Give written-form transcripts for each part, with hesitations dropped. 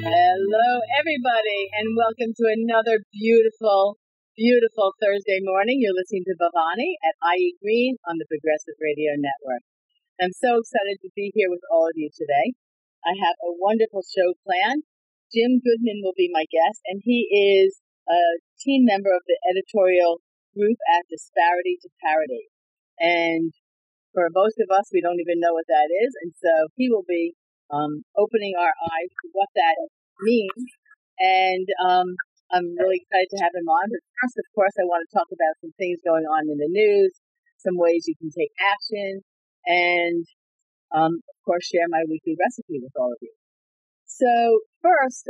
Hello, everybody, and welcome to another beautiful, beautiful Thursday morning. You're listening to Bhavani at IE Green on the Progressive Radio Network. I'm so excited to be here with all of you today. I have a wonderful show planned. Jim Goodman will be my guest, and he is a team member of the editorial group at Disparity to Parity. And for most of us, we don't even know what that is, and so he will be opening our eyes to what that means. And I'm really excited to have him on. But first, of course, I want to talk about some things going on in the news, some ways you can take action, and of course, share my weekly recipe with all of you. So first,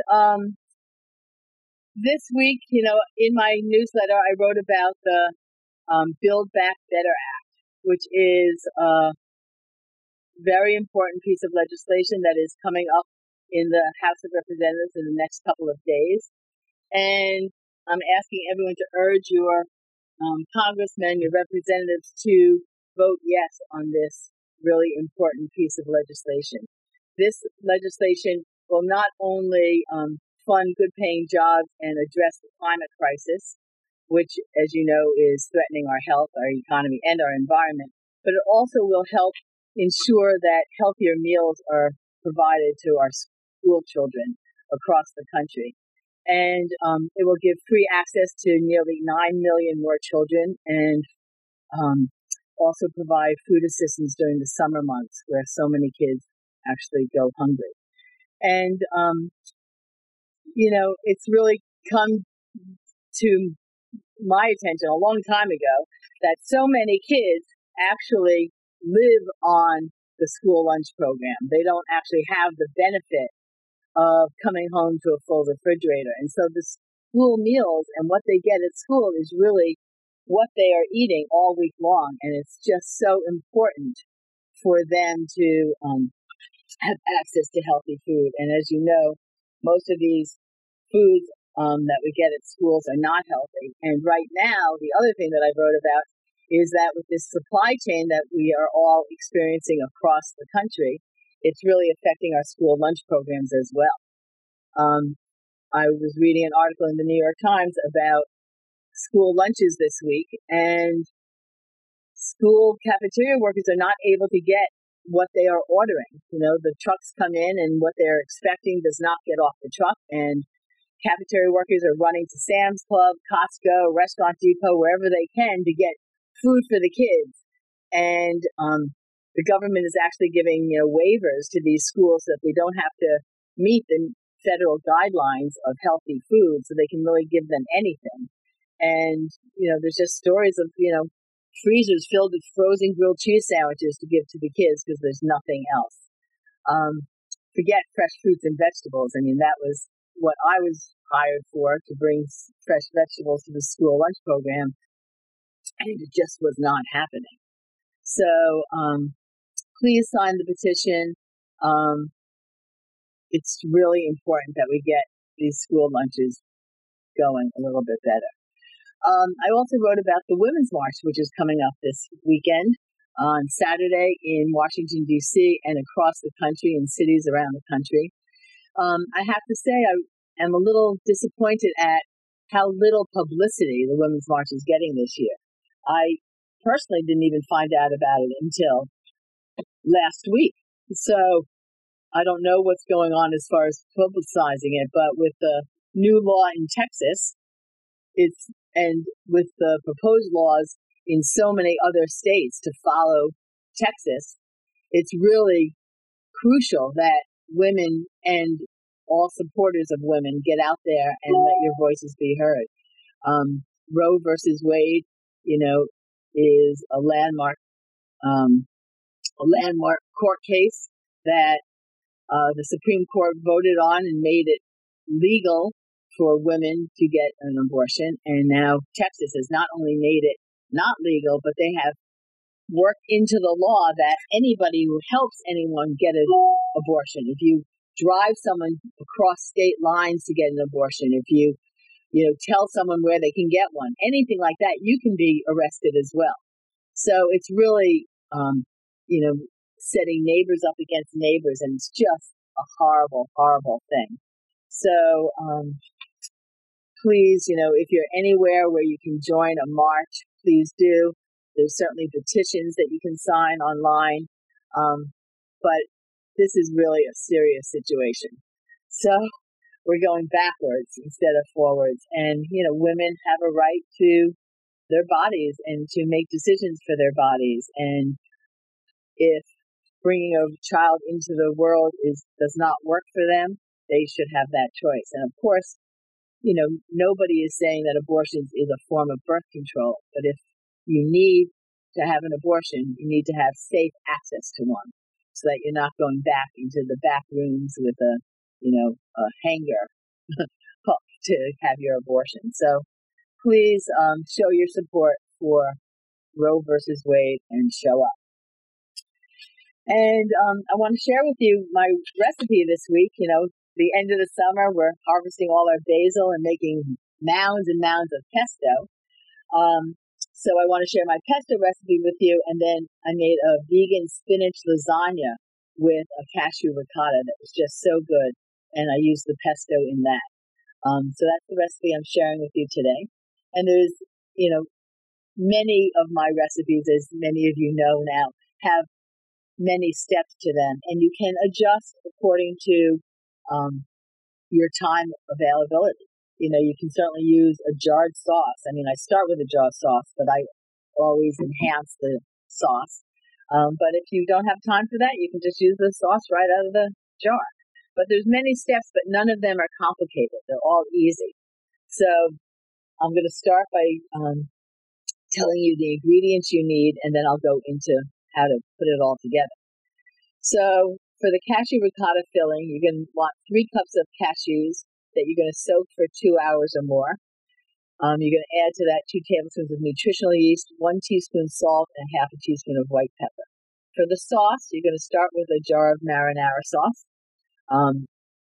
this week, in my newsletter, I wrote about the Build Back Better Act, which is a very important piece of legislation that is coming up in the House of Representatives in the next couple of days. And I'm asking everyone to urge your congressmen, your representatives to vote yes on this really important piece of legislation. This legislation will not only fund good-paying jobs and address the climate crisis, which, as you know, is threatening our health, our economy, and our environment, but it also will help ensure that healthier meals are provided to our school children across the country. And it will give free access to nearly 9 million more children and also provide food assistance during the summer months where so many kids actually go hungry. And, it's really come to my attention a long time ago that so many kids actually live on the school lunch program. They don't actually have the benefit of coming home to a full refrigerator. And so the school meals and what they get at school is really what they are eating all week long. And it's just so important for them to have access to healthy food. And as you know, most of these foods that we get at schools are not healthy. And right now, the other thing that I wrote about is that with this supply chain that we are all experiencing across the country, it's really affecting our school lunch programs as well. I was reading an article in the New York Times about school lunches this week, and school cafeteria workers are not able to get what they are ordering. The trucks come in, and what they're expecting does not get off the truck, and cafeteria workers are running to Sam's Club, Costco, Restaurant Depot, wherever they can to get food for the kids. And the government is actually giving waivers to these schools so that they don't have to meet the federal guidelines of healthy food, so they can really give them anything. And there's just stories of freezers filled with frozen grilled cheese sandwiches to give to the kids because there's nothing else. Forget fresh fruits and vegetables. I mean, that was what I was hired for, to bring fresh vegetables to the school lunch program, and it just was not happening. So please sign the petition. It's really important that we get these school lunches going a little bit better. I also wrote about the Women's March, which is coming up this weekend on Saturday in Washington, D.C., and across the country, in cities around the country. I have to say I am a little disappointed at how little publicity the Women's March is getting this year. I personally didn't even find out about it until last week. So I don't know what's going on as far as publicizing it, but with the new law in Texas, and with the proposed laws in so many other states to follow Texas, it's really crucial that women and all supporters of women get out there and let your voices be heard. Roe versus Wade, is a landmark court case that the Supreme Court voted on and made it legal for women to get an abortion. And now Texas has not only made it not legal, but they have worked into the law that anybody who helps anyone get an abortion, if you drive someone across state lines to get an abortion, if you tell someone where they can get one, anything like that, you can be arrested as well. So it's really, setting neighbors up against neighbors, and it's just a horrible, horrible thing. So please, if you're anywhere where you can join a march, please do. There's certainly petitions that you can sign online. But this is really a serious situation. So we're going backwards instead of forwards. And, women have a right to their bodies and to make decisions for their bodies. And if bringing a child into the world does not work for them, they should have that choice. And of course, nobody is saying that abortion is a form of birth control. But if you need to have an abortion, you need to have safe access to one, so that you're not going back into the back rooms with a hanger to have your abortion. So please show your support for Roe versus Wade and show up. And I want to share with you my recipe this week. The end of the summer, we're harvesting all our basil and making mounds and mounds of pesto. So I want to share my pesto recipe with you. And then I made a vegan spinach lasagna with a cashew ricotta that was just so good. And I used the pesto in that. So that's the recipe I'm sharing with you today. And there's, many of my recipes, as many of you know now, have many steps to them. And you can adjust according to your time availability. You can certainly use a jarred sauce. I start with a jarred sauce, but I always enhance the sauce. But if you don't have time for that, you can just use the sauce right out of the jar. But there's many steps, but none of them are complicated. They're all easy. So I'm going to start by telling you the ingredients you need, and then I'll go into how to put it all together. So for the cashew ricotta filling, you're going to want 3 cups of cashews that you're going to soak for 2 hours or more. You're going to add to that 2 tablespoons of nutritional yeast, 1 teaspoon salt, and half a teaspoon of white pepper. For the sauce, you're going to start with a jar of marinara sauce. I'm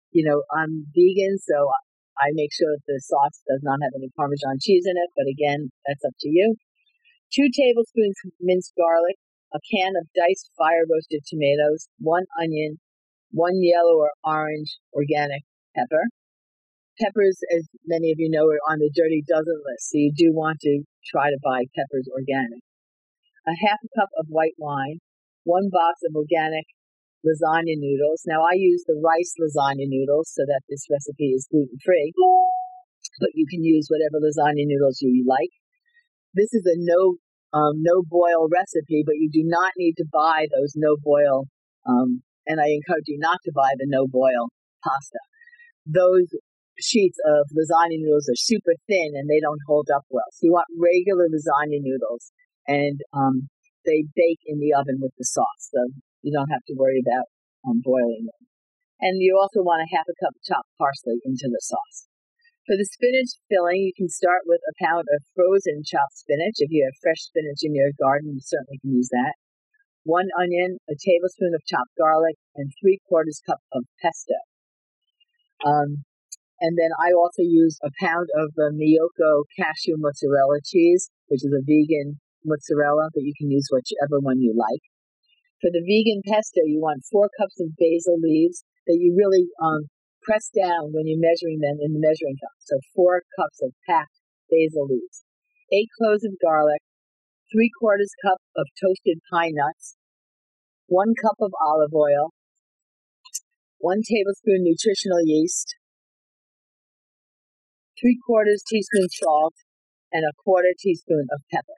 vegan, so I make sure that the sauce does not have any Parmesan cheese in it, but again, that's up to you. 2 tablespoons minced garlic, a can of diced fire-roasted tomatoes, 1 onion, 1 yellow or orange organic pepper. Peppers, as many of you know, are on the Dirty Dozen list, so you do want to try to buy peppers organic. A half a cup of white wine, 1 box of organic lasagna noodles. Now, I use the rice lasagna noodles so that this recipe is gluten-free, but you can use whatever lasagna noodles you like. This is a no-boil recipe, but you do not need to buy those no-boil, and I encourage you not to buy the no-boil pasta. Those sheets of lasagna noodles are super thin and they don't hold up well. So you want regular lasagna noodles, and they bake in the oven with the sauce, so you don't have to worry about boiling them. And you also want a half a cup of chopped parsley into the sauce. For the spinach filling, you can start with a pound of frozen chopped spinach. If you have fresh spinach in your garden, you certainly can use that. 1 onion, a tablespoon of chopped garlic, and 3/4 cup of pesto. And then I also use a pound of the Miyoko cashew mozzarella cheese, which is a vegan mozzarella, but you can use whichever one you like. For the vegan pesto, you want 4 cups of basil leaves that you really press down when you're measuring them in the measuring cup. So 4 cups of packed basil leaves, 8 cloves of garlic, 3/4 cup of toasted pine nuts, 1 cup of olive oil, 1 tablespoon nutritional yeast, 3/4 teaspoon salt, and a 1/4 teaspoon of pepper.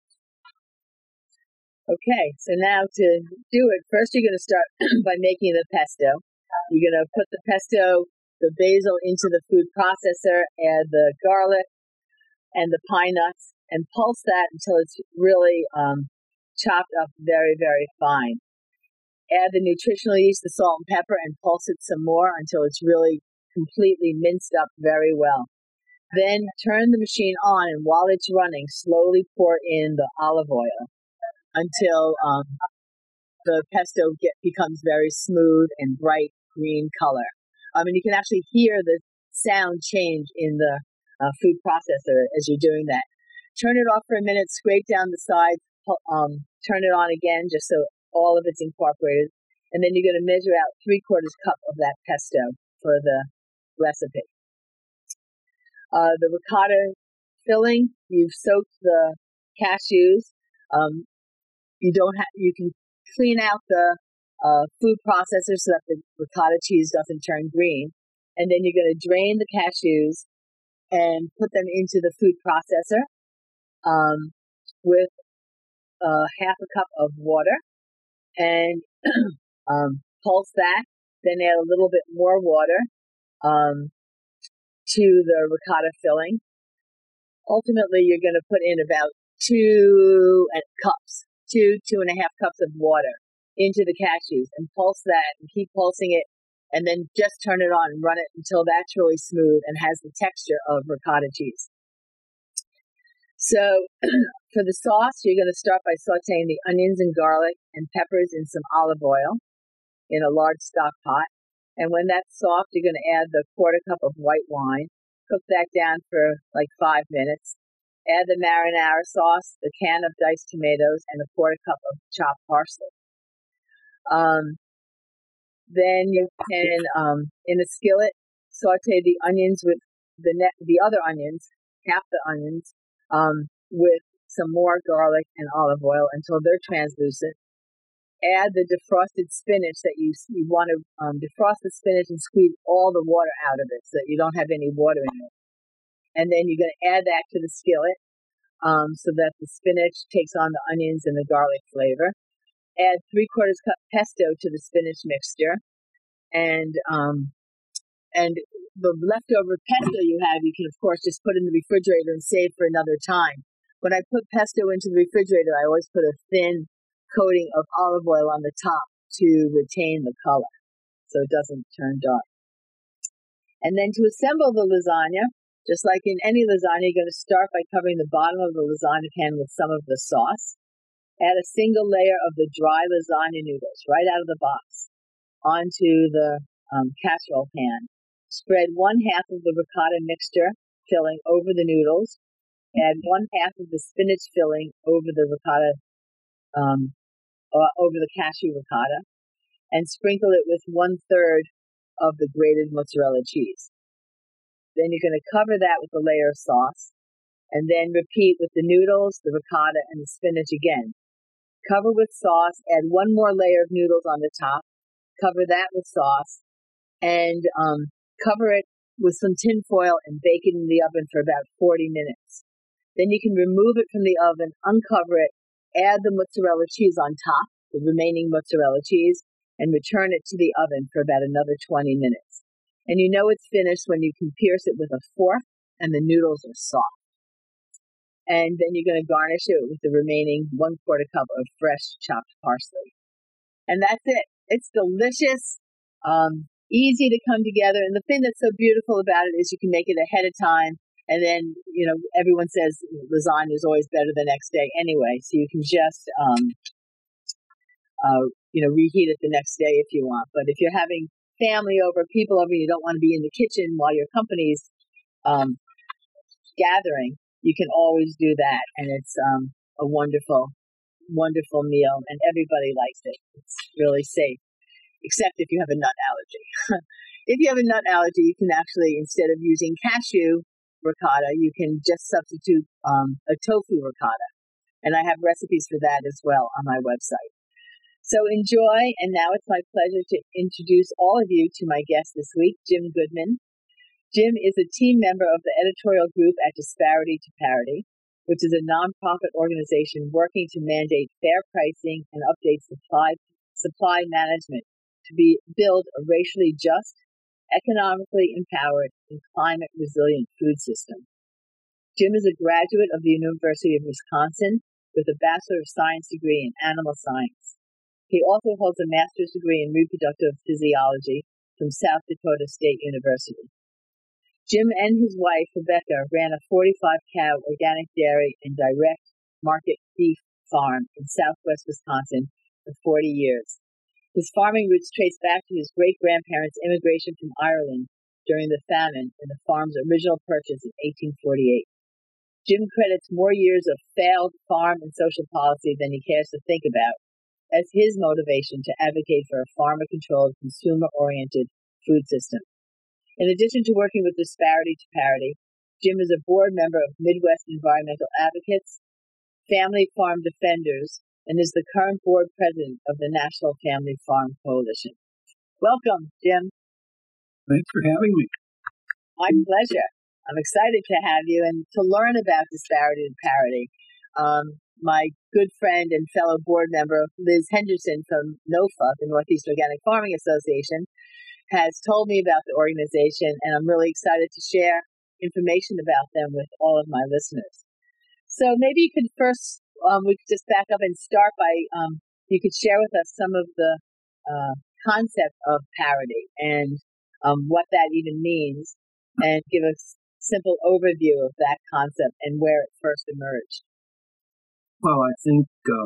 Okay, so now to do it, first you're going to start by making the pesto. You're going to put the pesto, the basil into the food processor, add the garlic and the pine nuts, and pulse that until it's really chopped up very, very fine. Add the nutritional yeast, the salt and pepper, and pulse it some more until it's really completely minced up very well. Then turn the machine on, and while it's running, slowly pour in the olive oil until the pesto becomes very smooth and bright green color. And you can actually hear the sound change in the food processor as you're doing that. Turn it off for a minute, scrape down the sides, turn it on again just so all of it's incorporated. And then you're going to measure out 3/4 cup of that pesto for the recipe. The ricotta filling, you've soaked the cashews. You can clean out the food processor so that the ricotta cheese doesn't turn green. And then you're going to drain the cashews and put them into the food processor with half a cup of water and pulse that. Then add a little bit more water to the ricotta filling. Ultimately, you're going to put in about 2.5 cups of water into the cashews and pulse that and keep pulsing it, and then just turn it on and run it until that's really smooth and has the texture of ricotta cheese. So for the sauce, you're going to start by sauteing the onions and garlic and peppers in some olive oil in a large stock pot. And when that's soft, you're going to add the 1/4 cup of white wine. Cook that down for like 5 minutes. Add the marinara sauce, the can of diced tomatoes, and a 1/4 cup of chopped parsley. Then you can, in a skillet, saute the onions with the other onions, half the onions, with some more garlic and olive oil until they're translucent. Add the defrosted spinach that you want to defrost the spinach and squeeze all the water out of it so that you don't have any water in it. And then you're going to add that to the skillet so that the spinach takes on the onions and the garlic flavor. Add 3/4 cup pesto to the spinach mixture, and the leftover pesto you have, you can of course just put in the refrigerator and save for another time. When I put pesto into the refrigerator, I always put a thin coating of olive oil on the top to retain the color so it doesn't turn dark. And then to assemble the lasagna, just like in any lasagna, you're going to start by covering the bottom of the lasagna pan with some of the sauce. Add a single layer of the dry lasagna noodles right out of the box onto the casserole pan. Spread 1/2 of the ricotta mixture filling over the noodles. Add 1/2 of the spinach filling over the ricotta, over the cashew ricotta, and sprinkle it with 1/3 of the grated mozzarella cheese. Then you're going to cover that with a layer of sauce, and then repeat with the noodles, the ricotta, and the spinach again. Cover with sauce, add 1 more layer of noodles on the top, cover that with sauce, and cover it with some tin foil and bake it in the oven for about 40 minutes. Then you can remove it from the oven, uncover it, add the mozzarella cheese on top, the remaining mozzarella cheese, and return it to the oven for about another 20 minutes. And you know it's finished when you can pierce it with a fork and the noodles are soft. And then you're going to garnish it with the remaining 1/4 cup of fresh chopped parsley. And that's it. It's delicious, easy to come together. And the thing that's so beautiful about it is you can make it ahead of time. And then, everyone says lasagna is always better the next day anyway. So you can just, reheat it the next day if you want. But if you're having family over, people over, you don't want to be in the kitchen while your company's gathering, you can always do that. And it's a wonderful, wonderful meal. And everybody likes it. It's really safe, except if you have a nut allergy. If you have a nut allergy, you can actually, instead of using cashew ricotta, you can just substitute a tofu ricotta. And I have recipes for that as well on my website. So enjoy, and now it's my pleasure to introduce all of you to my guest this week, Jim Goodman. Jim is a team member of the editorial group at Disparity to Parity, which is a nonprofit organization working to mandate fair pricing and update supply management to build a racially just, economically empowered, and climate-resilient food system. Jim is a graduate of the University of Wisconsin with a Bachelor of Science degree in Animal Science. He also holds a master's degree in reproductive physiology from South Dakota State University. Jim and his wife, Rebecca, ran a 45-cow organic dairy and direct market beef farm in southwest Wisconsin for 40 years. His farming roots trace back to his great-grandparents' immigration from Ireland during the famine and the farm's original purchase in 1848. Jim credits more years of failed farm and social policy than he cares to think about as his motivation to advocate for a farmer-controlled, consumer-oriented food system. In addition to working with Disparity to Parity, Jim is a board member of Midwest Environmental Advocates, Family Farm Defenders, and is the current board president of the National Family Farm Coalition. Welcome, Jim. Thanks for having me. My pleasure. I'm excited to have you and to learn about Disparity to Parity. My good friend and fellow board member, Liz Henderson from NOFA, the Northeast Organic Farming Association, has told me about the organization, and I'm really excited to share information about them with all of my listeners. So maybe you could first, we could just back up and start by, you could share with us some of the concept of parity and what that even means, and give us a simple overview of that concept and where it first emerged. Well, I think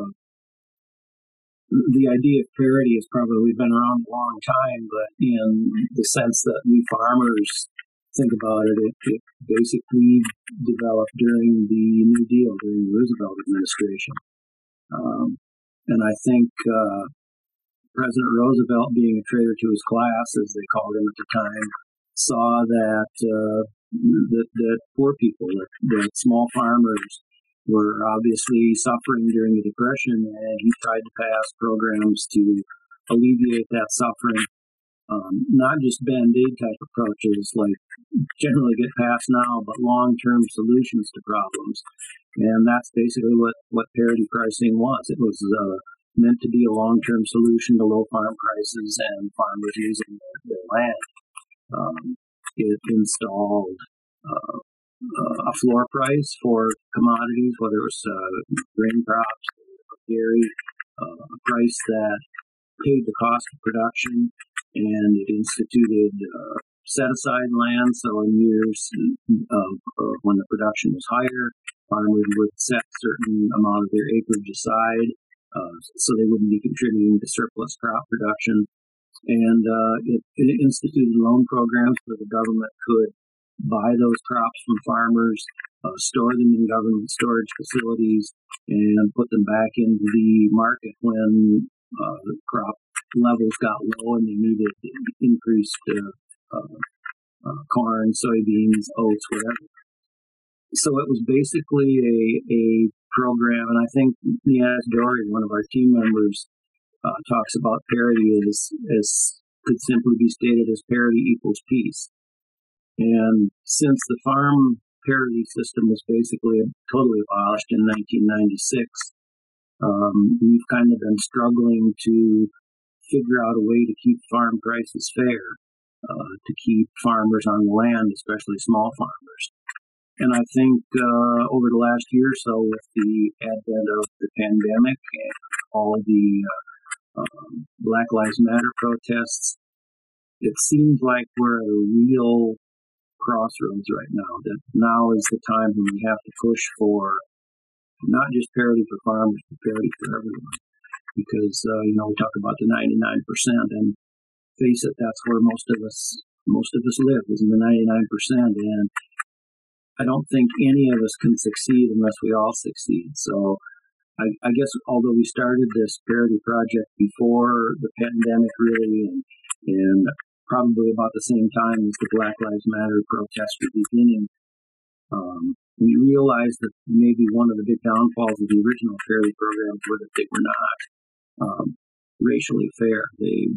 the idea of parity has probably been around a long time, but in the sense that we farmers think about it, it basically developed during the New Deal, during the Roosevelt administration. And I think President Roosevelt, being a traitor to his class, as they called him at the time, saw that that poor people, that small farmers, were obviously suffering during the Depression, and he tried to pass programs to alleviate that suffering. Not just Band-Aid type approaches like generally get passed now, but long-term solutions to problems. And that's basically what parity pricing was. It was meant to be a long-term solution to low farm prices and farmers using their land. It installed a floor price for commodities, whether it was grain crops or dairy, a price that paid the cost of production, and it instituted set-aside land. So in years when the production was higher, farmers would set a certain amount of their acreage aside so they wouldn't be contributing to surplus crop production. And it instituted loan programs where the government could buy those crops from farmers, store them in government storage facilities, and put them back into the market when the crop levels got low and they needed increased corn, soybeans, oats, whatever. So it was basically a program, and I think Niaz Dory, one of our team members, talks about parity as could simply be stated as parity equals peace. And since the farm parity system was basically totally abolished in 1996, we've kind of been struggling to figure out a way to keep farm prices fair, to keep farmers on the land, especially small farmers. And I think over the last year or so, with the advent of the pandemic and all the Black Lives Matter protests, it seems like we're at a real crossroads right now, that now is the time when we have to push for not just parity for farmers, but parity for everyone. Because, we talk about the 99%, and face it, that's where most of us live, is in the 99%, and I don't think any of us can succeed unless we all succeed. So I guess although we started this parity project before the pandemic really, and probably about the same time as the Black Lives Matter protests were beginning, we realized that maybe one of the big downfalls of the original parity programs were that they were not racially fair. They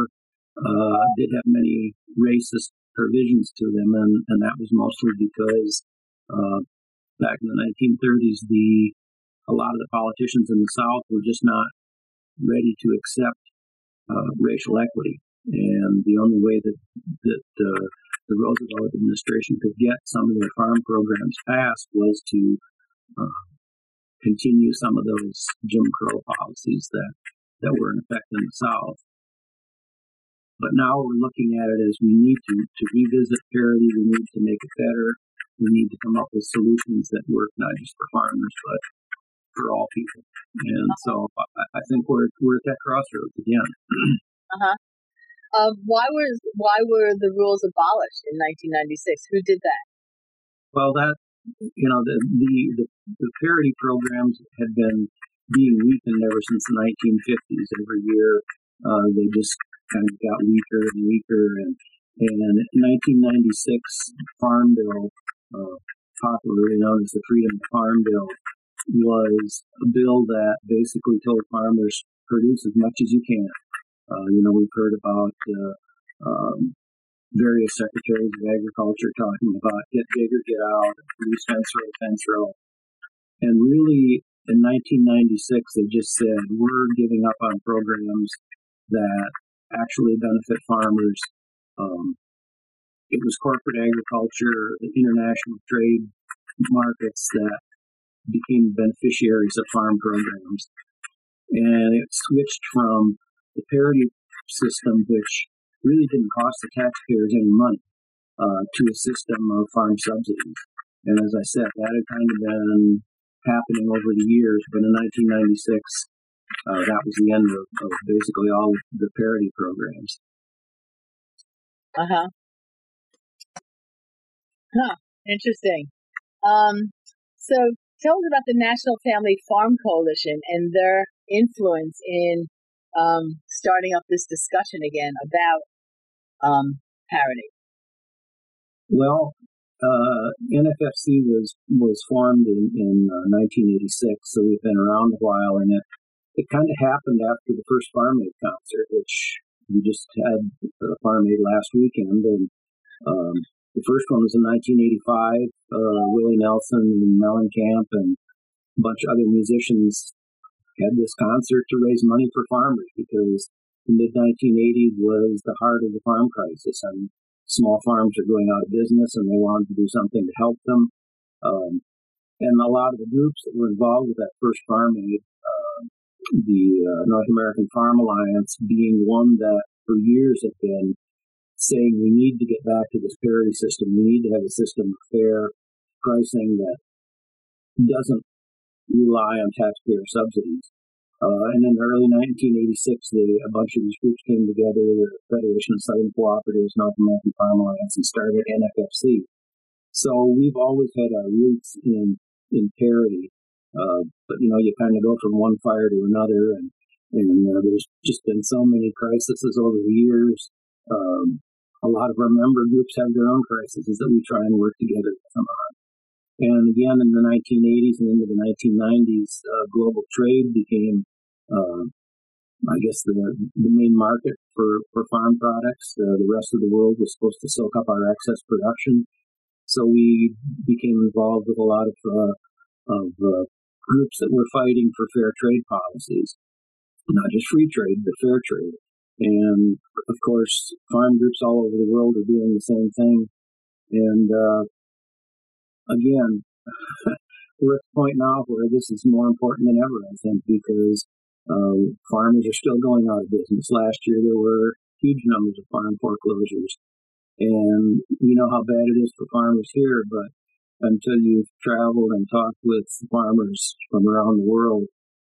did have many racist provisions to them, and that was mostly because back in the 1930s, a lot of the politicians in the South were just not ready to accept racial equity. And the only way that the Roosevelt administration could get some of their farm programs passed was to continue some of those Jim Crow policies that were in effect in the South. But now we're looking at it as we need to revisit parity. We need to make it better. We need to come up with solutions that work not just for farmers, but for all people. And so I think we're at that crossroads again. Why were the rules abolished in 1996? Who did that? Well, the parity programs had been being weakened ever since the 1950s. Every year, they just kind of got weaker and weaker, And in 1996, Farm Bill, popularly known as the Freedom Farm Bill, was a bill that basically told farmers produce as much as you can. We've heard about various secretaries of agriculture talking about get big or get out, produce fence row. And really, in 1996, they just said, we're giving up on programs that actually benefit farmers. It was corporate agriculture, international trade markets that became beneficiaries of farm programs. And it switched from the parity system, which really didn't cost the taxpayers any money, to a system of farm subsidies. And as I said, that had kind of been happening over the years, but in 1996, that was the end of basically all the parity programs. Interesting. So tell us about the National Family Farm Coalition and their influence in starting up this discussion again about parity. Well, NFFC was formed in 1986, so we've been around a while, and it kind of happened after the first Farm Aid concert, which we just had Farm Aid last weekend, and the first one was in 1985. Willie Nelson and Mellencamp and a bunch of other musicians had this concert to raise money for farmers because the mid-1980s was the heart of the farm crisis. And small farms are going out of business, and they wanted to do something to help them. And a lot of the groups that were involved with that first Farm Aid, the North American Farm Alliance being one that for years have been saying we need to get back to this parity system. We need to have a system of fair pricing that doesn't rely on taxpayer subsidies. And in early 1986, a bunch of these groups came together, the Federation of Southern Cooperatives, North American Farm Alliance, and started NFFC. So we've always had our roots in parity, but you kind of go from one fire to another, and there's just been so many crises over the years. A lot of our member groups have their own crises that we try and work together with them on. And again, in the 1980s and into the 1990s, global trade became, I guess, the main market for farm products. The rest of the world was supposed to soak up our excess production. So we became involved with a lot of groups that were fighting for fair trade policies, not just free trade, but fair trade. And, of course, farm groups all over the world are doing the same thing. And, again, we're at the point now where this is more important than ever, I think, because farmers are still going out of business. Last year, there were huge numbers of farm foreclosures. And we know how bad it is for farmers here, but until you've traveled and talked with farmers from around the world,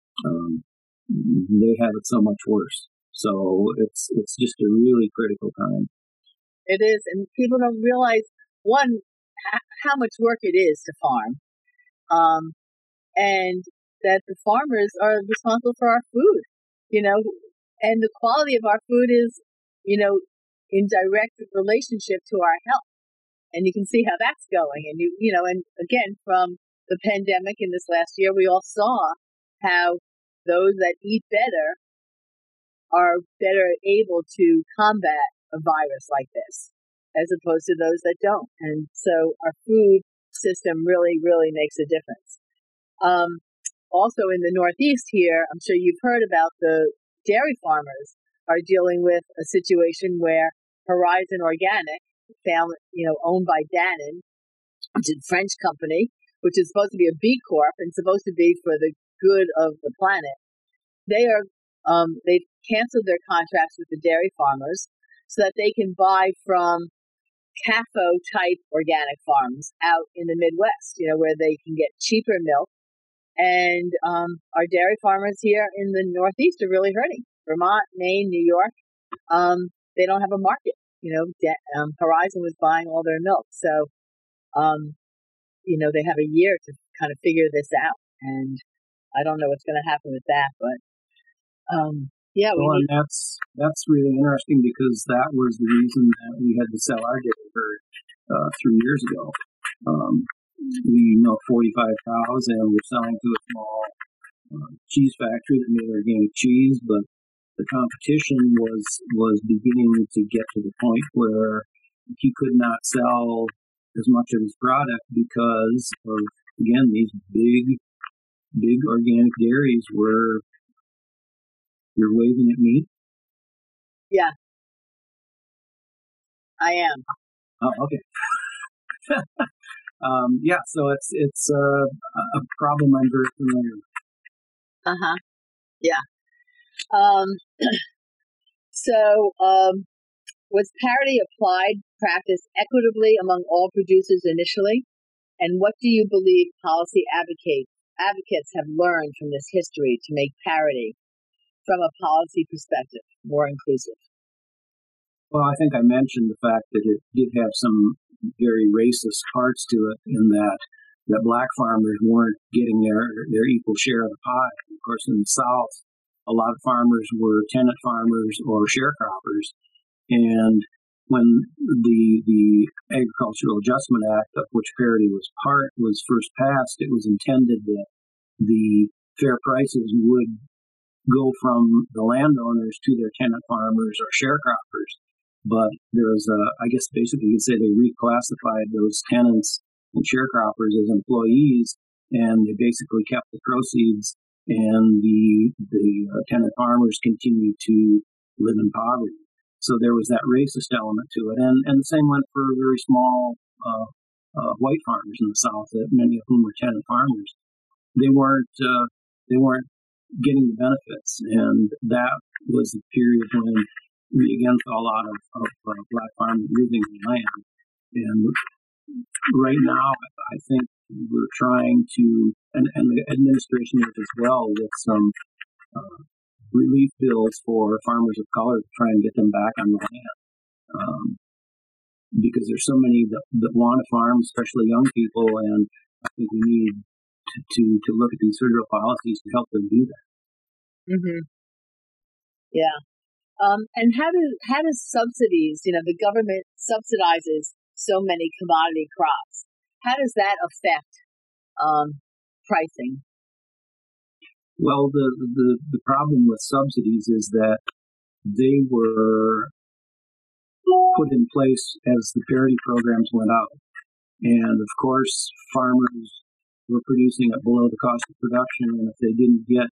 they have it so much worse. So it's just a really critical time. It is, and people don't realize, one, how much work it is to farm, and that the farmers are responsible for our food, and the quality of our food is, in direct relationship to our health. And you can see how that's going. And and again, from the pandemic in this last year, we all saw how those that eat better are better able to combat a virus like this, as opposed to those that don't. And so our food system really, really makes a difference. Also in the Northeast here, I'm sure you've heard about the dairy farmers are dealing with a situation where Horizon Organic, owned by Dannon, which is a French company, which is supposed to be a B Corp and supposed to be for the good of the planet, they've canceled their contracts with the dairy farmers so that they can buy from CAFO-type organic farms out in the Midwest, where they can get cheaper milk. And our dairy farmers here in the Northeast are really hurting. Vermont, Maine, New York, they don't have a market. Horizon was buying all their milk. So, they have a year to kind of figure this out. And I don't know what's going to happen with that, but Yeah, well, and that's really interesting because that was the reason that we had to sell our dairy herd 3 years ago. We milk 45 cows, and we're selling to a small cheese factory that made organic cheese, but the competition was beginning to get to the point where he could not sell as much of his product because of, again, these big organic dairies where you're waving at me. Yeah, I am. Oh, okay. Yeah, so it's a problem I'm very familiar with. Yeah. So, was parity applied practice equitably among all producers initially? And what do you believe policy advocates have learned from this history to make parity, from a policy perspective, more inclusive? Well, I think I mentioned the fact that it did have some very racist parts to it, in that black farmers weren't getting their equal share of the pie. Of course, in the South, a lot of farmers were tenant farmers or sharecroppers, and when the Agricultural Adjustment Act, of which parity was part, was first passed, it was intended that the fair prices would go from the landowners to their tenant farmers or sharecroppers. But there was I guess basically you'd say they reclassified those tenants and sharecroppers as employees, and they basically kept the proceeds, and the tenant farmers continued to live in poverty. So there was that racist element to it, and the same went for very small white farmers in the South, that many of whom were tenant farmers. They weren't getting the benefits, and that was the period when we again saw a lot of black farmers losing the land. And right now, I think we're trying to, and the administration is as well, with some relief bills for farmers of color to try and get them back on the land. Because there's so many that want to farm, especially young people, and I think we need to look at these federal policies to help them do that. Mm-hmm. Yeah. And how does subsidies, the government subsidizes so many commodity crops. How does that affect pricing? Well, the problem with subsidies is that they were put in place as the parity programs went out. And of course, farmers were producing at below the cost of production, and if they didn't get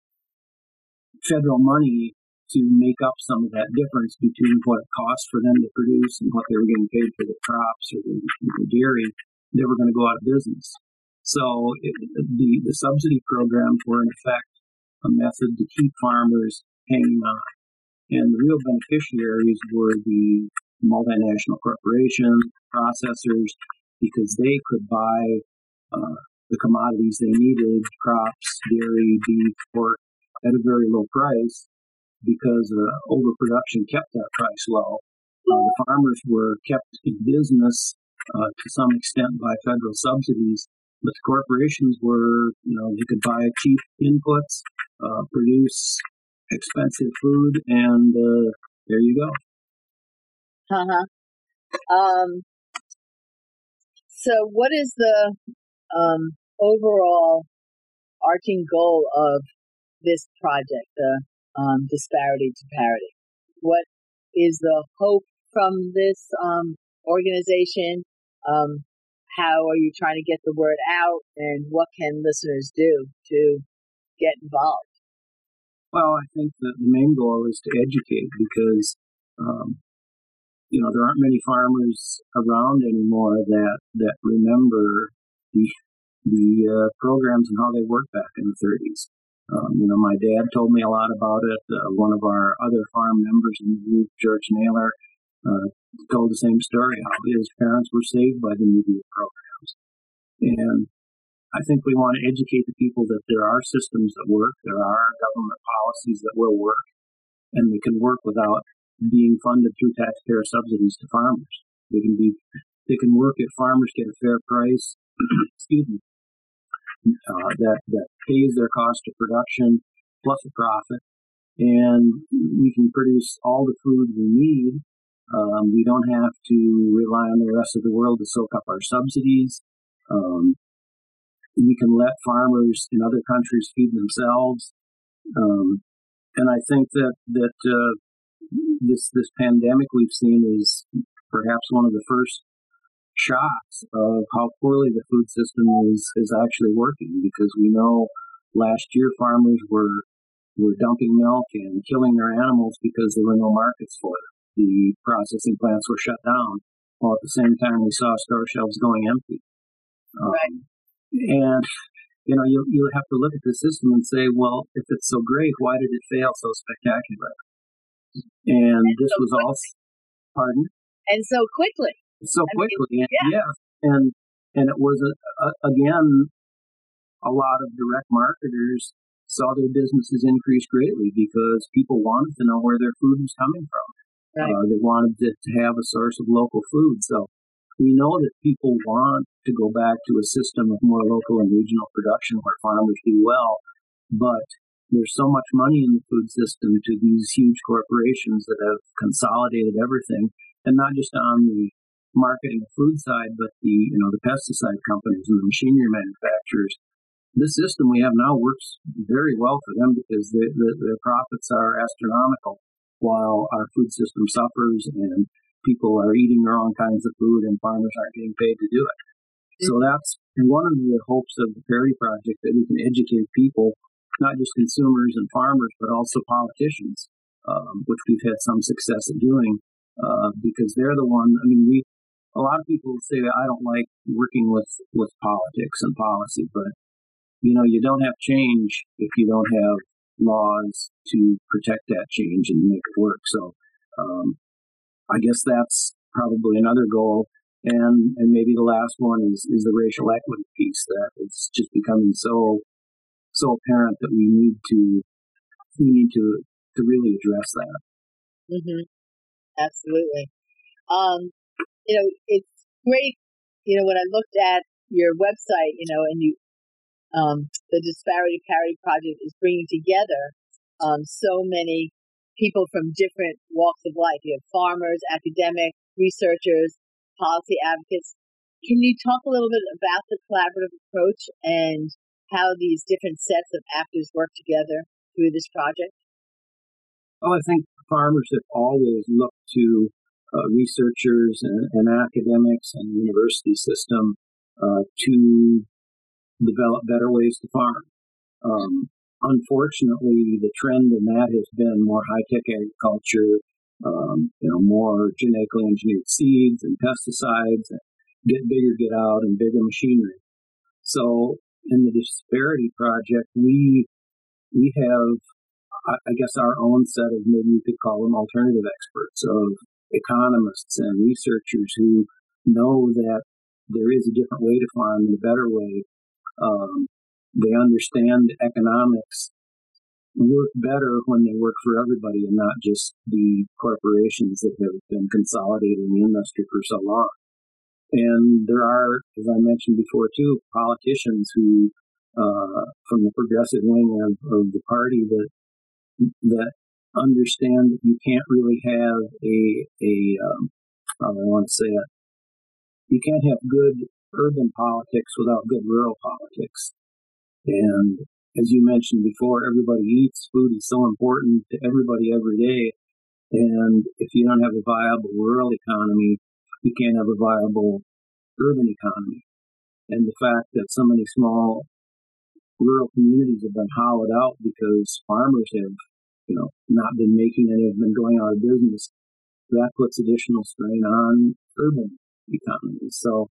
federal money to make up some of that difference between what it cost for them to produce and what they were getting paid for the crops or the dairy, they were going to go out of business. So the subsidy programs were, in effect, a method to keep farmers hanging on. And the real beneficiaries were the multinational corporations, processors, because they could buy the commodities they needed, crops, dairy, beef, pork, at a very low price, because overproduction kept that price low. The farmers were kept in business to some extent by federal subsidies, but the corporations were, they could buy cheap inputs, produce expensive food, and there you go. So what is the overall arching goal of this project, the disparity to parity? What is the hope from this organization? How are you trying to get the word out, and what can listeners do to get involved? Well, I think that the main goal is to educate, because there aren't many farmers around anymore that remember the programs and how they worked back in the 30s. My dad told me a lot about it. One of our other farm members in the group, George Naylor, told the same story, how his parents were saved by the media programs. And I think we want to educate the people that there are systems that work, there are government policies that will work, and they can work without being funded through taxpayer subsidies to farmers. They can work if farmers get a fair price, that pays their cost of production plus a profit, and we can produce all the food we need. We don't have to rely on the rest of the world to soak up our subsidies. We can let farmers in other countries feed themselves. And I think that this pandemic we've seen is perhaps one of the first shocks of how poorly the food system is actually working, because we know last year farmers were dumping milk and killing their animals because there were no markets for it. The processing plants were shut down, while at the same time we saw store shelves going empty. Right. And you have to look at the system and say, well, if it's so great, why did it fail so spectacularly? And this was all, pardon? And so quickly. So quickly, and it was again, a lot of direct marketers saw their businesses increase greatly because people wanted to know where their food was coming from. Right. They wanted to have a source of local food. So we know that people want to go back to a system of more local and regional production where farmers do well, but there's so much money in the food system to these huge corporations that have consolidated everything, and not just on the marketing of food side, but the pesticide companies and the machinery manufacturers. This system we have now works very well for them because their profits are astronomical, while our food system suffers and people are eating the wrong kinds of food and farmers aren't getting paid to do it. So that's one of the hopes of the Parity Project, that we can educate people, not just consumers and farmers, but also politicians, which we've had some success at doing, because they're the one. A lot of people say, I don't like working with politics and policy, but you don't have change if you don't have laws to protect that change and make it work. So I guess that's probably another goal. And maybe the last one is the racial equity piece, that it's just becoming so apparent that we need to really address that. Mm-hmm. Absolutely. It's great. When I looked at your website, and you, the Disparity Parity Project is bringing together so many people from different walks of life. You have farmers, academics, researchers, policy advocates. Can you talk a little bit about the collaborative approach and how these different sets of actors work together through this project? Well, I think farmers have always looked to researchers and academics and the university system to develop better ways to farm. Unfortunately, the trend in that has been more high-tech agriculture, more genetically engineered seeds and pesticides, and get bigger, get out, and bigger machinery. So in the Disparity Project, we have, I guess, our own set of, maybe you could call them alternative experts, of economists and researchers who know that there is a different way to farm and a better way. They understand economics work better when they work for everybody and not just the corporations that have been consolidating the industry for so long. And there are, as I mentioned before too, politicians who, from the progressive wing of the party, that understand that you can't really have how do I want to say it? You can't have good urban politics without good rural politics. And as you mentioned before, everybody eats. Food is so important to everybody every day. And if you don't have a viable rural economy, you can't have a viable urban economy. And the fact that so many small rural communities have been hollowed out because farmers have, not been making any, have been going out of business, that puts additional strain on urban economies. So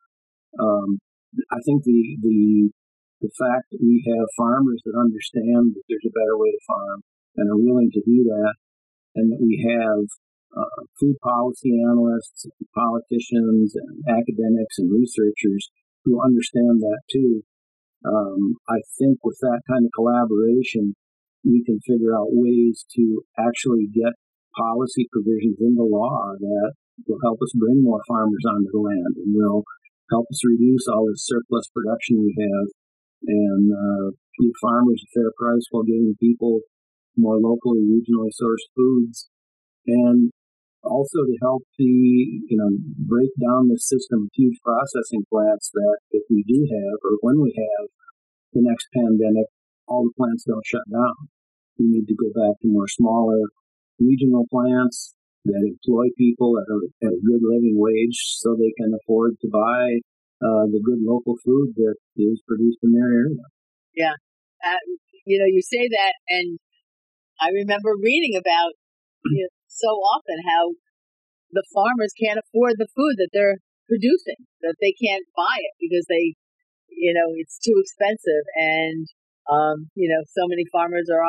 I think the fact that we have farmers that understand that there's a better way to farm and are willing to do that, and that we have food policy analysts, politicians, and academics and researchers who understand that too. I think with that kind of collaboration, we can figure out ways to actually get policy provisions in the law that will help us bring more farmers onto the land and will help us reduce all the surplus production we have and give farmers a fair price while giving people more locally, regionally sourced foods, and also to help break down the system of huge processing plants that if we do have, or when we have the next pandemic, all the plants don't shut down. We need to go back to more smaller regional plants that employ people at a good living wage so they can afford to buy the good local food that is produced in their area. Yeah. You say that, and I remember reading about so often how the farmers can't afford the food that they're producing, that they can't buy it because it's too expensive. And, so many farmers are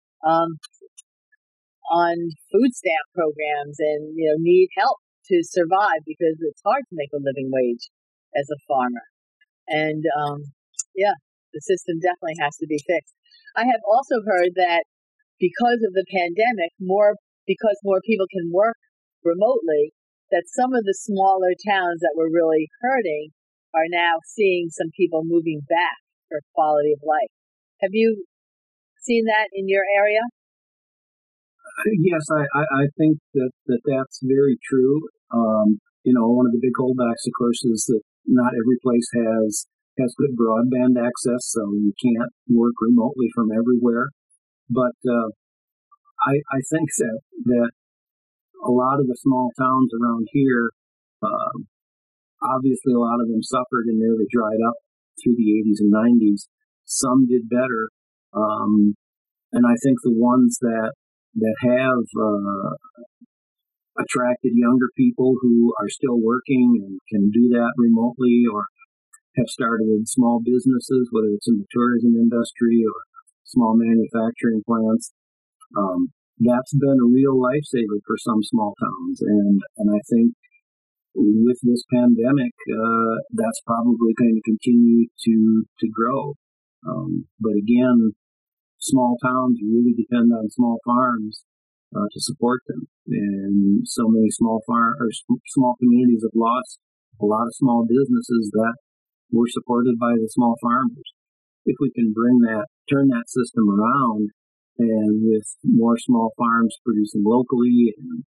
on food stamp programs and, need help to survive because it's hard to make a living wage as a farmer. And, the system definitely has to be fixed. I have also heard that because of the pandemic, because more people can work remotely, that some of the smaller towns that were really hurting are now seeing some people moving back for quality of life. Have you seen that in your area? Yes, I think that's very true. One of the big holdbacks, of course, is that not every place has good broadband access, so you can't work remotely from everywhere. But I think that a lot of the small towns around here, obviously a lot of them suffered and nearly dried up through the 80s and 90s. Some did better. And I think the ones that have attracted younger people who are still working and can do that remotely or have started small businesses, whether it's in the tourism industry or small manufacturing plants, that's been a real lifesaver for some small towns. And I think with this pandemic, that's probably going to continue to grow. But again, small towns really depend on small farms to support them, and so many small communities have lost a lot of small businesses that were supported by the small farmers. If we can turn that system around, and with more small farms producing locally and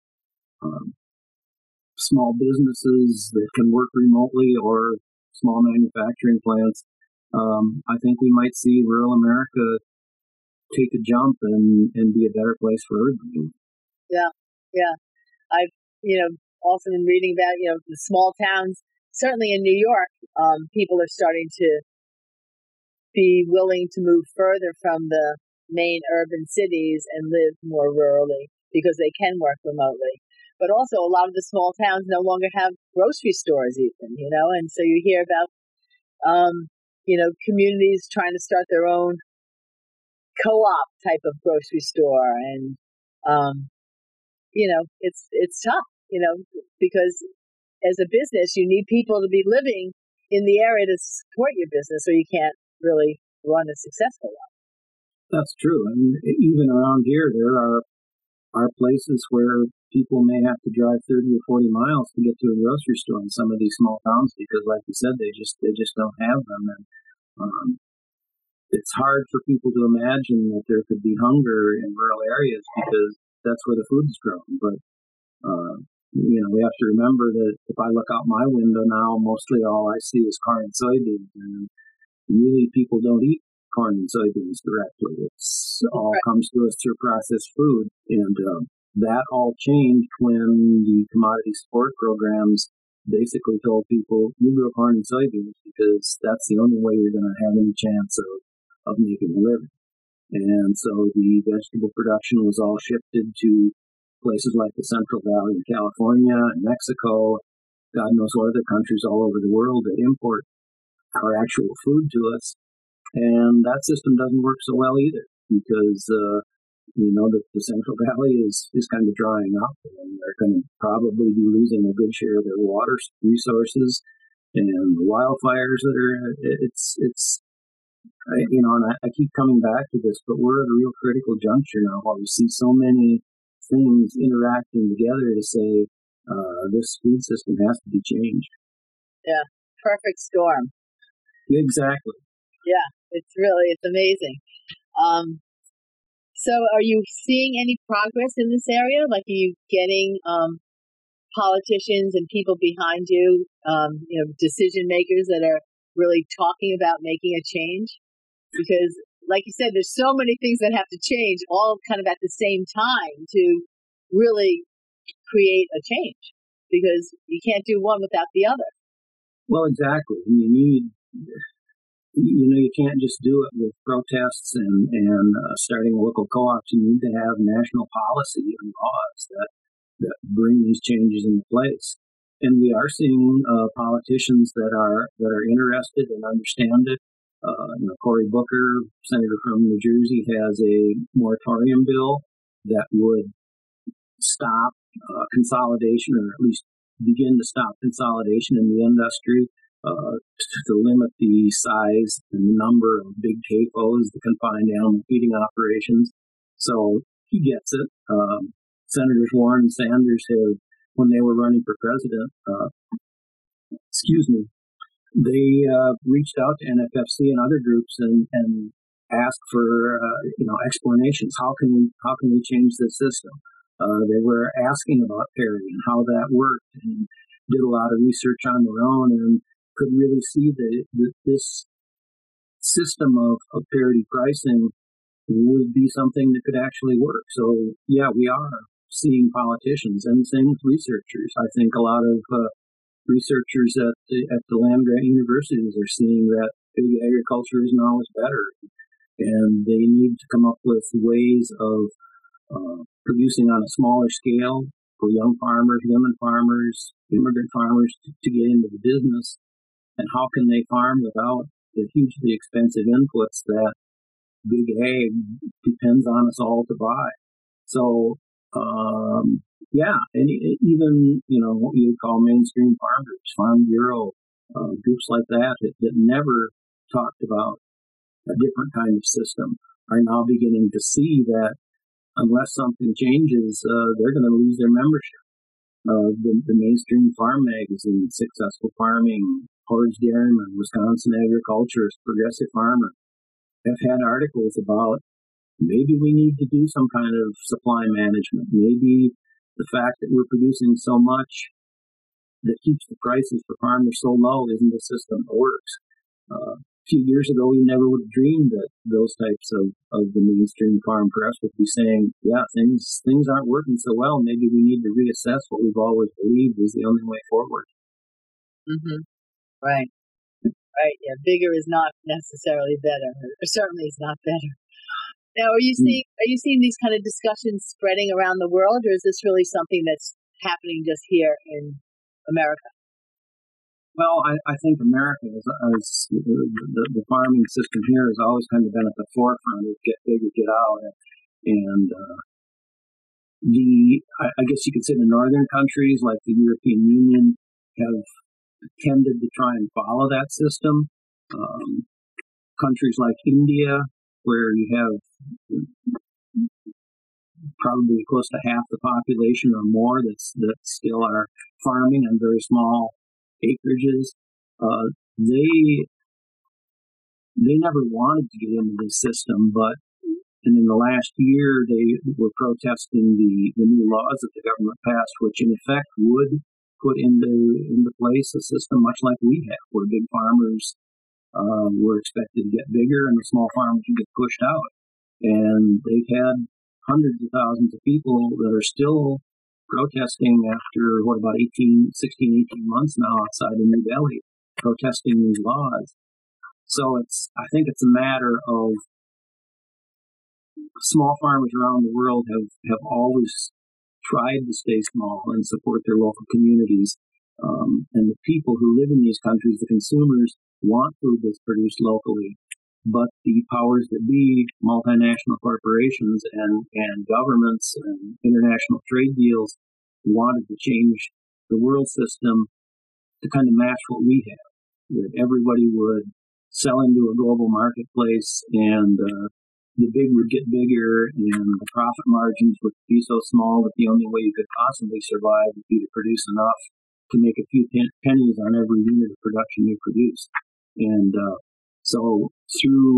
small businesses that can work remotely or small manufacturing plants, I think we might see rural America take a jump and be a better place for everybody. Yeah. I've, also been reading about, the small towns. Certainly in New York, people are starting to be willing to move further from the main urban cities and live more rurally because they can work remotely. But also a lot of the small towns no longer have grocery stores even, and so you hear about, communities trying to start their own co-op type of grocery store. And, it's tough, because as a business, you need people to be living in the area to support your business, or you can't really run a successful one. That's true. And even around here, there are places where people may have to drive 30 or 40 miles to get to a grocery store in some of these small towns because, like you said, they just don't have them. And it's hard for people to imagine that there could be hunger in rural areas because that's where the food is grown. But we have to remember that if I look out my window now, mostly all I see is corn and soybeans, and really people don't eat corn and soybeans directly. It's all comes to us through processed food, and that all changed when the commodity support programs basically told people, you grow corn and soybeans because that's the only way you're going to have any chance of making a living. And so the vegetable production was all shifted to places like the Central Valley in California and Mexico, God knows what other countries all over the world that import our actual food to us. And that system doesn't work so well either because, the Central Valley is kind of drying up, and they're going to probably be losing a good share of their water resources, and the wildfires that are, and I keep coming back to this, but we're at a real critical juncture now while we see so many things interacting together to say this food system has to be changed. Yeah, perfect storm. Exactly. Yeah, it's amazing. So are you seeing any progress in this area? Like, are you getting politicians and people behind you, decision makers that are really talking about making a change? Because, like you said, there's so many things that have to change all kind of at the same time to really create a change, because you can't do one without the other. Well, exactly. And you can't just do it with protests and starting local co-ops. You need to have national policy and laws that bring these changes into place. And we are seeing politicians that are interested and understand it. Cory Booker, senator from New Jersey, has a moratorium bill that would stop consolidation, or at least begin to stop consolidation in the industry, to limit the size and number of big TAFOs, the confined animal feeding operations. So he gets it. Senators Warren and Sanders have, when they were running for president, they reached out to NFFC and other groups and asked for explanations. How can we change this system? They were asking about parity and how that worked, and did a lot of research on their own, and could really see that this system of parity pricing would be something that could actually work. So, yeah, we are seeing politicians, and the same with researchers. I think a lot of researchers at the land-grant universities are seeing that big agriculture isn't always better, and they need to come up with ways of producing on a smaller scale for young farmers, women farmers, immigrant farmers to get into the business. And how can they farm without the hugely expensive inputs that big ag depends on us all to buy? So, and even, what you would call mainstream farm groups, Farm Bureau, groups like that never talked about a different kind of system, are now beginning to see that unless something changes, they're going to lose their membership. The mainstream farm magazines, Successful Farming, Horace Dairyman, Wisconsin Agriculturist, Progressive Farmer, have had articles about maybe we need to do some kind of supply management. Maybe the fact that we're producing so much that keeps the prices for farmers so low isn't a system that works. A few years ago, we never would have dreamed that those types of the mainstream farm press would be saying, yeah, things aren't working so well. Maybe we need to reassess what we've always believed is the only way forward. Mm-hmm. Right. Yeah, bigger is not necessarily better. Or certainly is not better. Now, are you seeing these kind of discussions spreading around the world, or is this really something that's happening just here in America? Well, I think America the farming system here has always kind of been at the forefront of get big or get out, and I guess you could say the northern countries like the European Union have tended to try and follow that system. Countries like India, where you have probably close to half the population or more that still are farming on very small acreages, they never wanted to get into this system, and in the last year they were protesting the new laws that the government passed, which in effect would put into place a system much like we have, where big farmers were expected to get bigger and the small farmers would get pushed out. And they've had hundreds of thousands of people that are still protesting after, about 18 months now outside of New Delhi, protesting these laws. So I think it's a matter of small farmers around the world have always tried to stay small and support their local communities. And the people who live in these countries, the consumers, want food that's produced locally. But the powers that be, multinational corporations and governments and international trade deals, wanted to change the world system to kind of match what we have, that everybody would sell into a global marketplace, and the big would get bigger, and the profit margins would be so small that the only way you could possibly survive would be to produce enough to make a few pennies on every unit of production you produce. And so through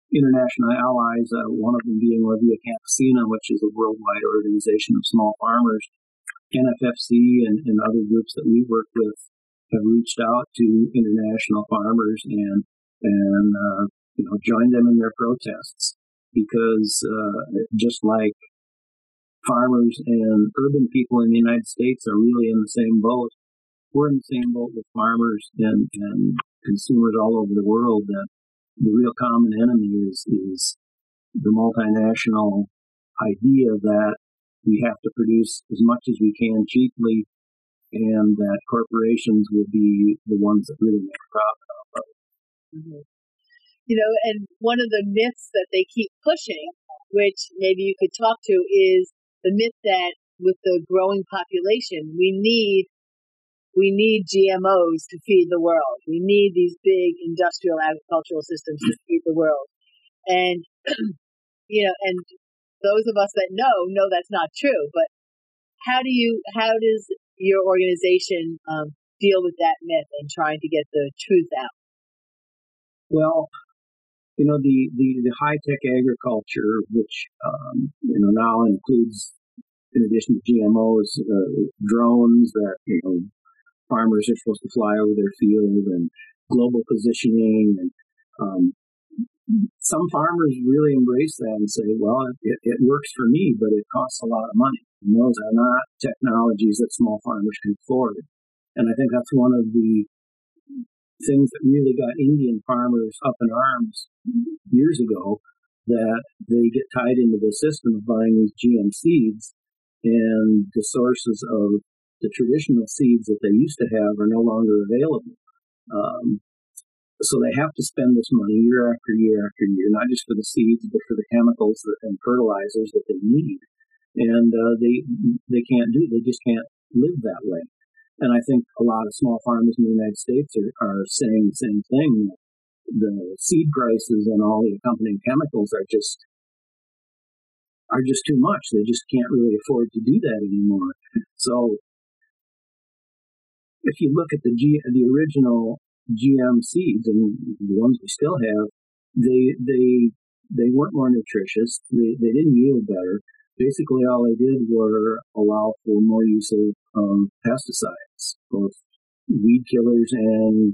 international allies, one of them being La Via Campesina, which is a worldwide organization of small farmers. NFFC and other groups that we work with have reached out to international farmers and joined them in their protests, because just like farmers and urban people in the United States are really in the same boat, we're in the same boat with farmers and consumers all over the world, that the real common enemy is the multinational idea that we have to produce as much as we can cheaply, and that corporations will be the ones that really make profit off of it. Mm-hmm. And one of the myths that they keep pushing, which maybe you could talk to, is the myth that with the growing population, we need GMOs to feed the world. We need these big industrial agricultural systems to feed the world. And, and those of us that know that's not true. But how does your organization deal with that myth and trying to get the truth out? Well, the high-tech agriculture, which, now includes, in addition to GMOs, drones that, farmers are supposed to fly over their field, and global positioning, and some farmers really embrace that and say, well, it works for me, but it costs a lot of money. And those are not technologies that small farmers can afford. And I think that's one of the things that really got Indian farmers up in arms years ago, that they get tied into the system of buying these GM seeds, and the sources of the traditional seeds that they used to have are no longer available. So they have to spend this money year after year after year, not just for the seeds, but for the chemicals and fertilizers that they need. And they just can't live that way. And I think a lot of small farmers in the United States are saying the same thing. The seed prices and all the accompanying chemicals are just too much. They just can't really afford to do that anymore. So if you look at the original GM seeds, and the ones we still have, they weren't more nutritious. They didn't yield better. Basically, all they did were allow for more use of pesticides, both weed killers and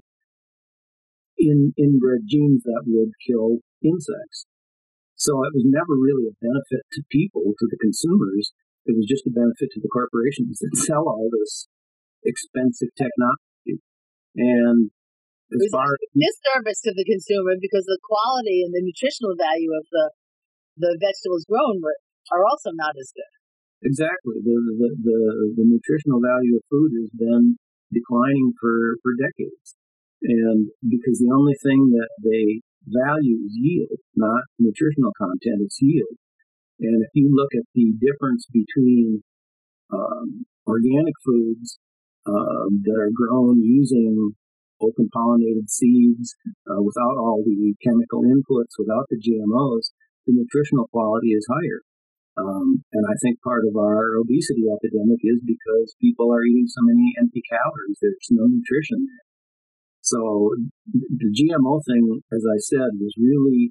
inbred genes that would kill insects. So it was never really a benefit to people, to the consumers. It was just a benefit to the corporations that sell all this expensive technology. And it was a disservice to the consumer, because the quality and the nutritional value of the vegetables grown are also not as good. Exactly. The nutritional value of food has been declining for decades. And because the only thing that they value is yield, not nutritional content, it's yield. And if you look at the difference between organic foods that are grown using open pollinated seeds, without all the chemical inputs, without the GMOs, the nutritional quality is higher. And I think part of our obesity epidemic is because people are eating so many empty calories. There's no nutrition there. So the GMO thing, as I said, was really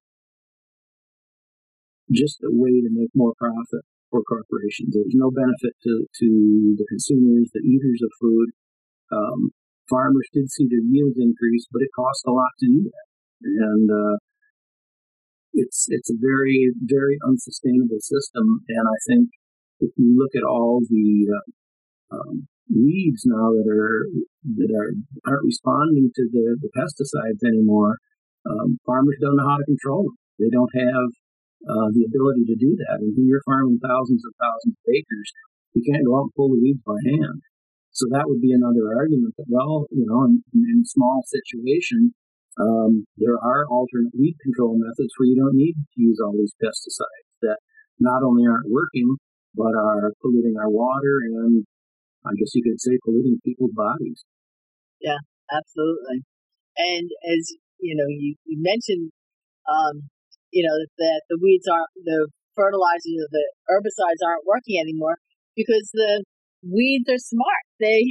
just a way to make more profit for corporations. There's no benefit to the consumers, the eaters of food. Farmers did see their yields increase, but it cost a lot to do that. And it's a very, very unsustainable system. And I think if you look at all the weeds now that aren't responding to the pesticides anymore, farmers don't know how to control them. They don't have the ability to do that. And when you're farming thousands and thousands of acres, you can't go out and pull the weeds by hand. So that would be another argument that, well, in a small situation, there are alternate weed control methods where you don't need to use all these pesticides that not only aren't working, but are polluting our water and, I guess you could say, polluting people's bodies. Yeah, absolutely. And as you mentioned, that the weeds the fertilizers or the herbicides aren't working anymore because the weeds are smart. They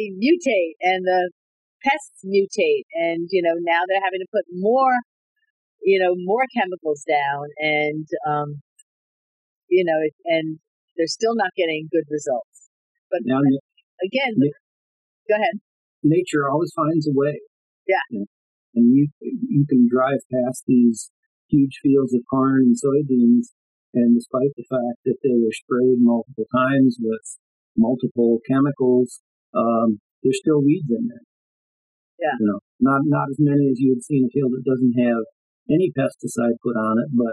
mutate, and the pests mutate, and now they're having to put more more chemicals down, and and they're still not getting good results. But Now, again, go ahead. Nature always finds a way. Yeah. And you can drive past these huge fields of corn and soybeans, and despite the fact that they were sprayed multiple times with multiple chemicals, there's still weeds in there. Yeah. Not as many as you would see in a field that doesn't have any pesticide put on it, but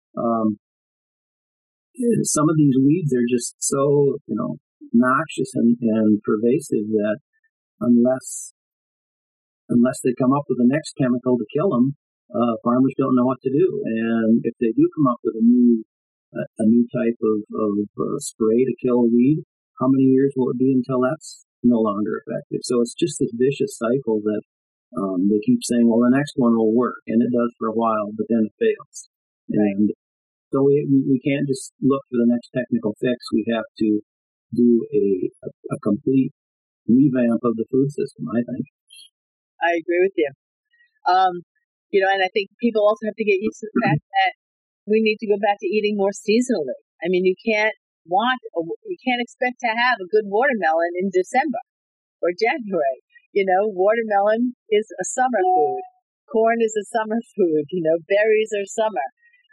some of these weeds are just so noxious and pervasive that unless they come up with the next chemical to kill them, farmers don't know what to do. And if they do come up with a new type of spray to kill a weed, how many years will it be until that's no longer effective? So it's just this vicious cycle that they keep saying, well, the next one will work, and it does for a while, but then it fails. Right. And so we can't just look for the next technical fix. We have to do a complete revamp of the food system, I think. I agree with you. And I think people also have to get used to the fact that we need to go back to eating more seasonally. I mean, you can't expect to have a good watermelon in December or January. Watermelon is a summer food. Corn is a summer food. Berries are summer.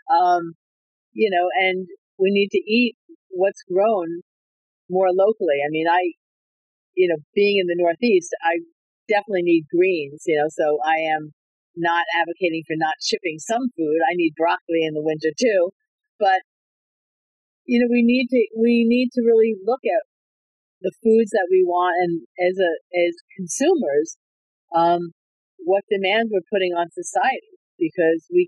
And we need to eat what's grown more locally. I mean, being in the Northeast, I definitely need greens, so I am not advocating for not shipping some food. I need broccoli in the winter too. But, we need to really look at the foods that we want, and as consumers, what demands we're putting on society, because we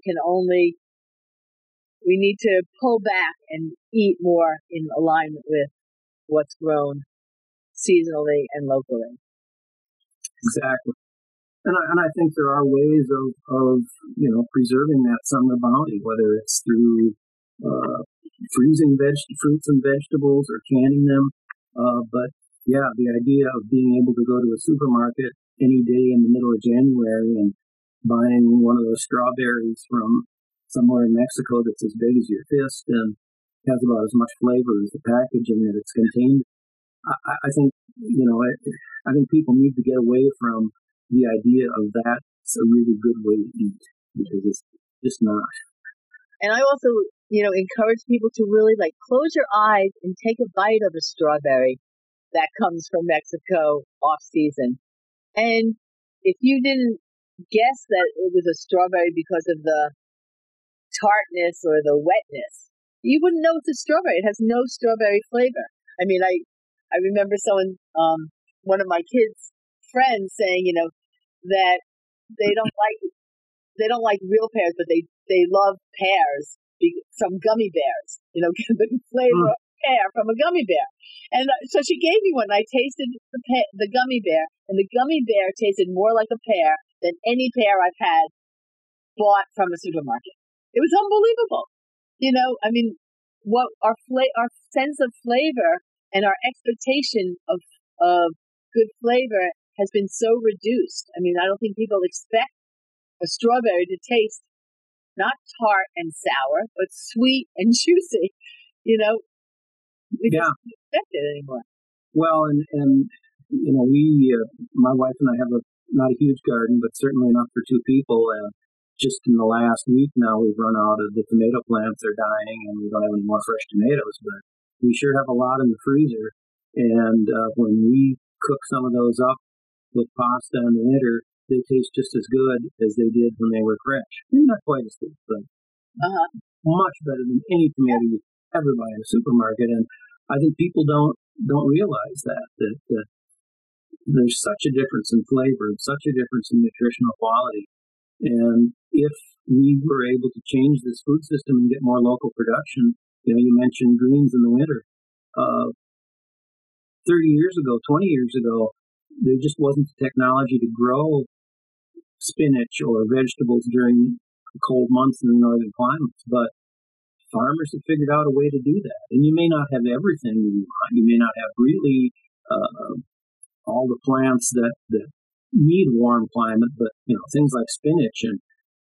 need to pull back and eat more in alignment with what's grown seasonally and locally. Exactly. And I think there are ways of preserving that summer bounty, whether it's through freezing fruits and vegetables or canning them. But yeah, the idea of being able to go to a supermarket any day in the middle of January and buying one of those strawberries from somewhere in Mexico that's as big as your fist and has about as much flavor as the packaging that it's contained. I think I think people need to get away from the idea of that's a really good way to eat, because it's just not. And I also, encourage people to really close your eyes and take a bite of a strawberry that comes from Mexico off season. And if you didn't guess that it was a strawberry because of the tartness or the wetness, you wouldn't know it's a strawberry. It has no strawberry flavor. I mean, I remember one of my kids' friends saying, that they don't like real pears, but they love pears, some gummy bears, the flavor of pear from a gummy bear. And so she gave me one. I tasted the gummy bear, and the gummy bear tasted more like a pear than any pear I've had bought from a supermarket. It was unbelievable. I mean, what our sense of flavor and our expectation of good flavor has been so reduced. I mean, I don't think people expect a strawberry to taste not tart and sour, but sweet and juicy. We don't expect it anymore. Well, and we, my wife and I have not a huge garden, but certainly enough for two people. Just in the last week now, we've run out of the tomato plants. They're dying, and we don't have any more fresh tomatoes, but we sure have a lot in the freezer. And when we cook some of those up with pasta in the winter, they taste just as good as they did when they were fresh. Not quite as good, but much better than any tomato you ever buy in a supermarket. And I think people don't realize that there's such a difference in flavor, such a difference in nutritional quality. And if we were able to change this food system and get more local production, you mentioned greens in the winter. 30 years ago, 20 years ago, there just wasn't the technology to grow spinach or vegetables during cold months in the northern climates. But farmers have figured out a way to do that. And you may not have everything you want. You may not have really all the plants that need warm climate, but things like spinach and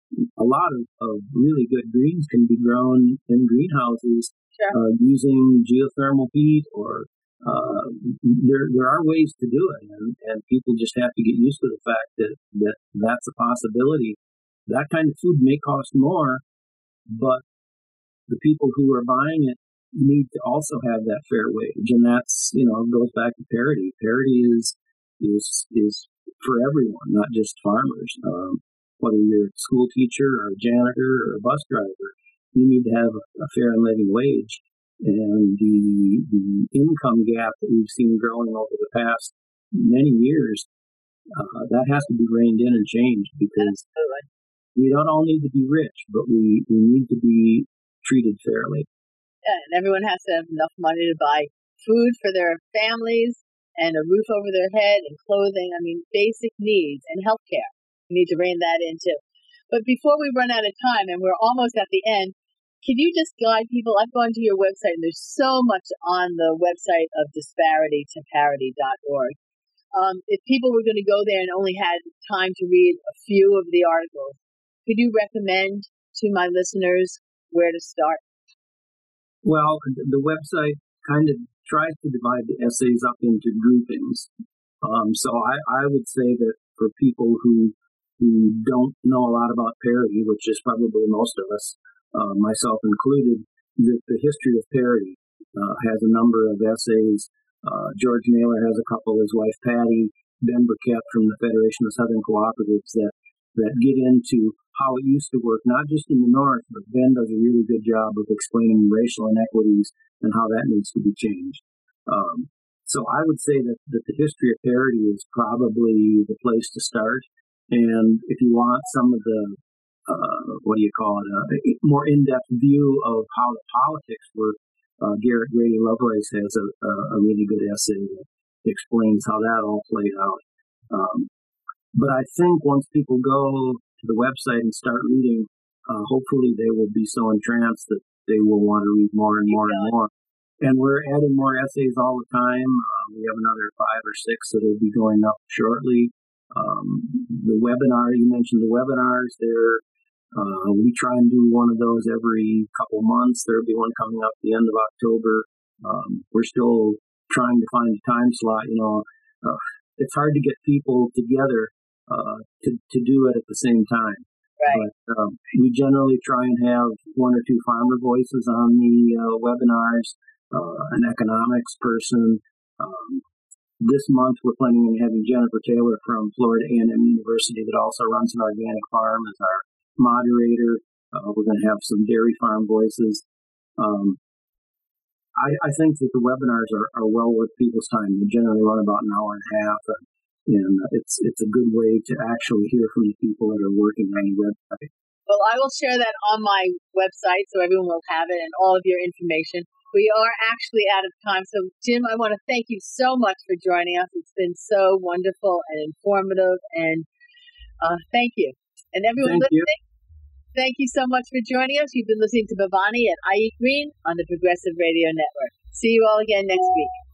a lot of really good greens can be grown in greenhouses using geothermal heat, or there are ways to do it, and people just have to get used to the fact that that's a possibility. That kind of food may cost more, but the people who are buying it need to also have that fair wage, and that's, goes back to parity. Parity is for everyone, not just farmers. Whether you're a school teacher or a janitor or a bus driver, you need to have a fair and living wage. And the income gap that we've seen growing over the past many years, that has to be reined in and changed, because we don't all need to be rich, but we need to be treated fairly. Yeah, and everyone has to have enough money to buy food for their families and a roof over their head and clothing. I mean, basic needs, and healthcare. We need to rein that in too. But before we run out of time, and we're almost at the end, can you just guide people? I've gone to your website, and there's so much on the website of disparitytoparity.org. If people were going to go there and only had time to read a few of the articles, could you recommend to my listeners where to start? Well, the website kind of tries to divide the essays up into groupings. So I would say that for people who don't know a lot about parity, which is probably most of us, myself included, that the history of parity has a number of essays. George Naylor has a couple, his wife Patty, Ben Burkett from the Federation of Southern Cooperatives, that get into how it used to work, not just in the North, but Ben does a really good job of explaining racial inequities and how that needs to be changed. So I would say that the history of parity is probably the place to start. And if you want some of the, a more in-depth view of how the politics work, Garrett Grady Lovelace has a really good essay that explains how that all played out. But I think once people go to the website and start reading, hopefully they will be so entranced that they will want to read more and more and more. And we're adding more essays all the time. We have another 5 or 6 that will be going up shortly. The webinar, you mentioned the webinars there. We try and do one of those every couple months. There'll be one coming up at the end of October. We're still trying to find a time slot. It's hard to get people together to do it at the same time. Right. But we generally try and have 1 or 2 farmer voices on the webinars, an economics person. This month we're planning on having Jennifer Taylor from Florida A&M University that also runs an organic farm as our moderator. We're going to have some dairy farm voices. I think that the webinars are well worth people's time. They generally run about an hour and a half, and it's a good way to actually hear from the people that are working on your website. Well, I will share that on my website so everyone will have it and all of your information. We are actually out of time. So, Jim, I want to thank you so much for joining us. It's been so wonderful and informative, and thank you. And everyone listening, thank you so much for joining us. You've been listening to Bhavani at I Eat Green on the Progressive Radio Network. See you all again next week.